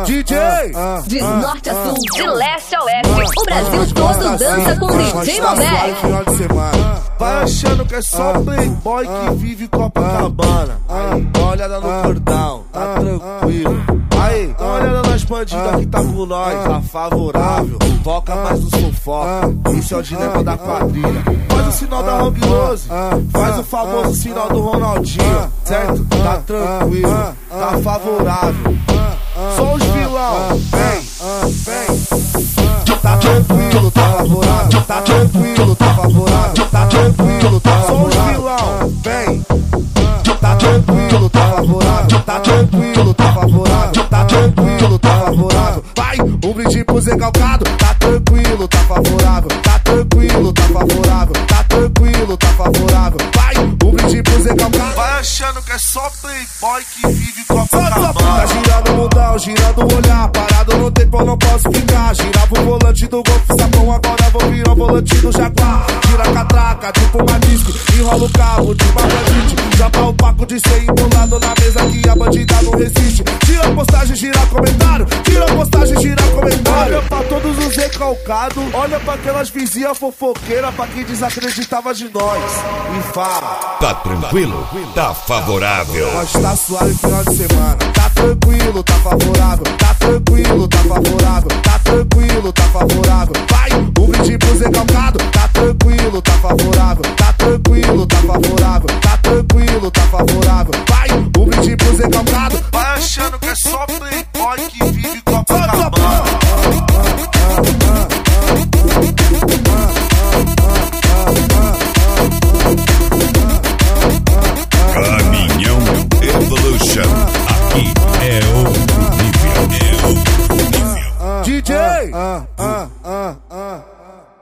DJ! De norte a sul, de leste a oeste, o Brasil todo dança com DJ Malbec. Vai achando que é só playboy que vive Copacabana. Aí, dá uma olhada no cordão, tá tranquilo. Aí, dá uma olhada nas bandidas que tá com nós, tá favorável. Foca mais no sufoco, isso é o dilema da quadrilha. Faz o sinal da Hang Lose, faz o famoso sinal do Ronaldinho, certo? Tá tranquilo, tá favorável. Só os vilão, vem. Tá tranquilo, tá favorável. Tá tranquilo, tá favorável. Tá tranquilo, tá favorável. Só os vilão, vem. Tá tranquilo, tá favorável. Tá tranquilo, tá favorável. Tá tranquilo, tá favorável. Vai, um brinde pro Zé Calcado. Tá tranquilo, tá favorável. Tá tranquilo, tá favorável. Tá tranquilo, tá favorável. Vai, um brinde pro Zé Calcado. Vai achando que é só playboy que vive Copacabana. Tá girando o mundão, girando o olhar. Parado no tempo eu não posso ficar. Girava o volante do Golf Sapão, agora vou virar o volante do Jaguar. Tira a catraca, tipo uma disco. Enrola o carro de uma bandite. Joga o paco de 100 embolado na mesa que a bandida não resiste. Tira a postagem, gira comentário. Tira a postagem, gira comentário. Olha pra todos os recalcados. Olha pra aquelas vizinhas fofoqueiras. Pra quem desacreditava de nós. E fala: tá tranquilo? Tá favorável. Nós tá suave final de semana. Tá tranquilo, tá favorável. Tá tranquilo, tá favorável. Tá tranquilo, tá favorável. Vai, um brinde pro Zé Calcado. Tá tranquilo, tá favorável. Tá tranquilo, tá favorável. Tá tranquilo, tá favorável. Vai, um brinde pro Zé Calcado. Vai achando que é só playboy que vive Copacabana. Caminhão Evolution. Aqui é outro nível. É outro nível. DJ!